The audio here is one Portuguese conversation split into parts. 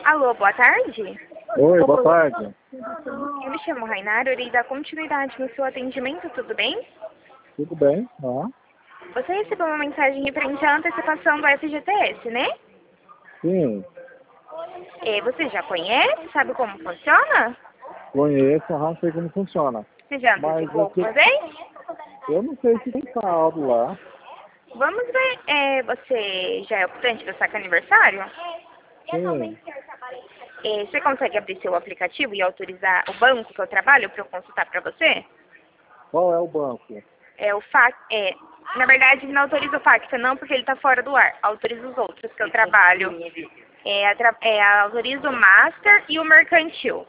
Alô, boa tarde. Oi, boa tarde. Eu me chamo Rainara, eu irei dar continuidade no seu atendimento, tudo bem? Tudo bem? Ah, Você recebeu uma mensagem referente à antecipação do FGTS, né? sim, Você já conhece? Sabe como funciona? conheço, sei como funciona. Você já Mas antecipou alguma vez? eu não sei se tem saldo lá. Vamos ver, você já é optante do saque aniversário? Sim, Você consegue abrir seu aplicativo e autorizar o banco que eu trabalho para eu consultar para você? qual é o banco? Na verdade, não autoriza o Facta, não, porque ele está fora do ar. Autoriza os outros que eu trabalho. Autoriza o Master e o Mercantil.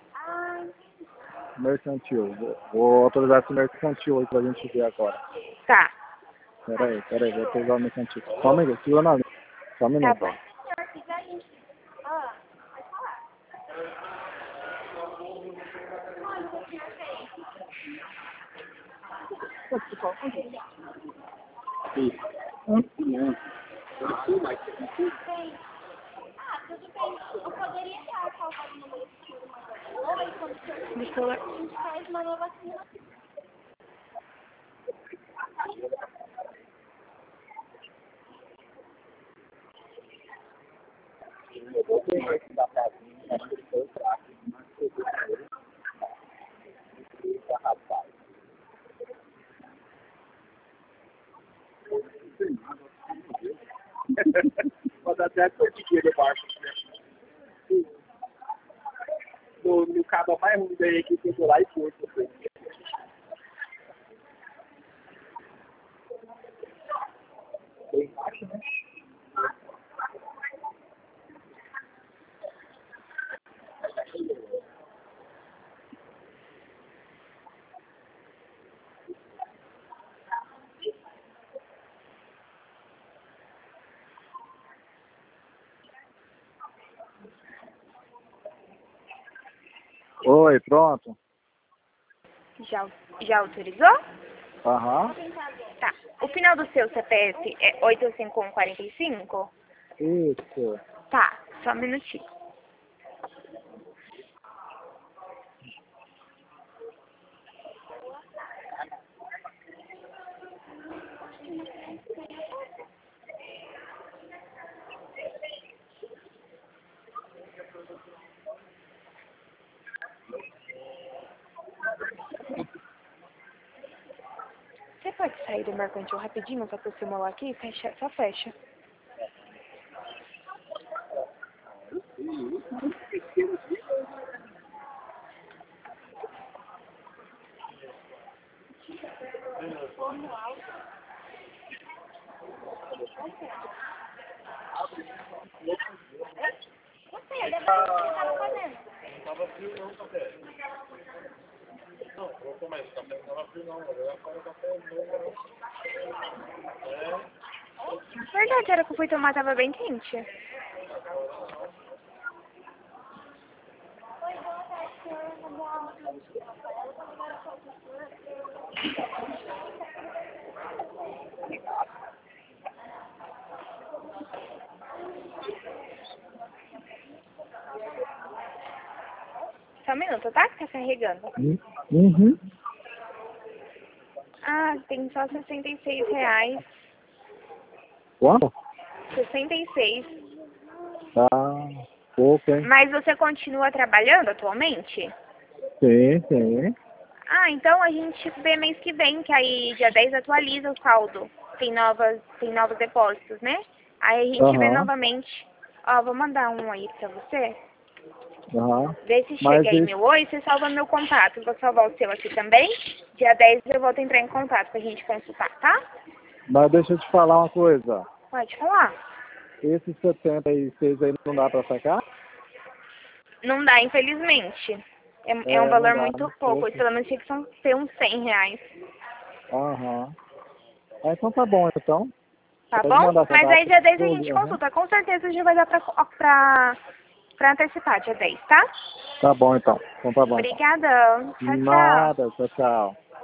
Mercantil. Vou autorizar esse mercantil aí pra gente ver agora. Tá, Peraí, vou autorizar o mercantil. Só um minuto, segura na linha. Só um tá minuto. bom. Deixa eu... Pode até ter dinheiro baixo. No cabo mais ruim daí que tem lá e foi. Bem baixo, né? Oi, pronto? Já autorizou? Aham, Tá. O final do seu CPF é 85145? isso. Tá, só um minutinho. Você pode sair do Mercantil rapidinho, só pro celular aqui? Fecha, só fecha. Tava frio não, café. Não, vou tomar esse café, não tava frio não, agora o café novo. Verdade, a hora que eu fui tomar tava bem quente. Só um minuto, tá? Que tá carregando. Uhum. Ah, tem só R$ 66. Quanto? 66. Tá pouco, hein? Mas você continua trabalhando atualmente? Sim. Ah, então a gente vê mês que vem, que aí dia 10 atualiza o saldo. Tem novos depósitos, né? Aí a gente vê Aham, novamente. Ó, vou mandar um aí pra você. aham. Vê se Mas chega aí meu oi, você salva meu contato. Vou salvar o seu aqui também. Dia 10 eu volto a entrar em contato pra gente consultar, tá? deixa eu te falar uma coisa. Pode falar. Esses 76 aí não dá pra sacar? Não dá, infelizmente. É um Não valor dá, muito pouco. pouco. Pelo menos tinha que ser uns R$ 100. Aham. Então tá bom, então. Tá Pode bom? mandar essa Mas aí data. dia 10 a gente consulta. Com certeza a gente vai dar pra antecipar dia 10, tá? Tá bom, então. Então tá bom, então. Obrigadão. Tchau, tchau. Nada, tchau.